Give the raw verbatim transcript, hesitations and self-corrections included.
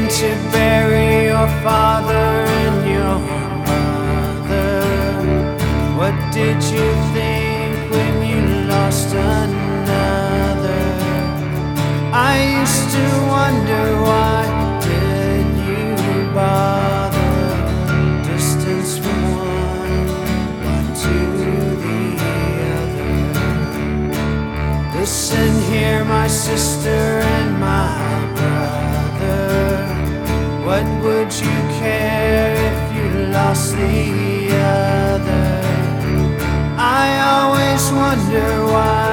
to bury your father and your mother. What did you think when you lost another? I used to wonder, why did you bother? Distance from one, one to the other. Listen here, my sister and my brother. What would you care if you lost the other? I always wonder why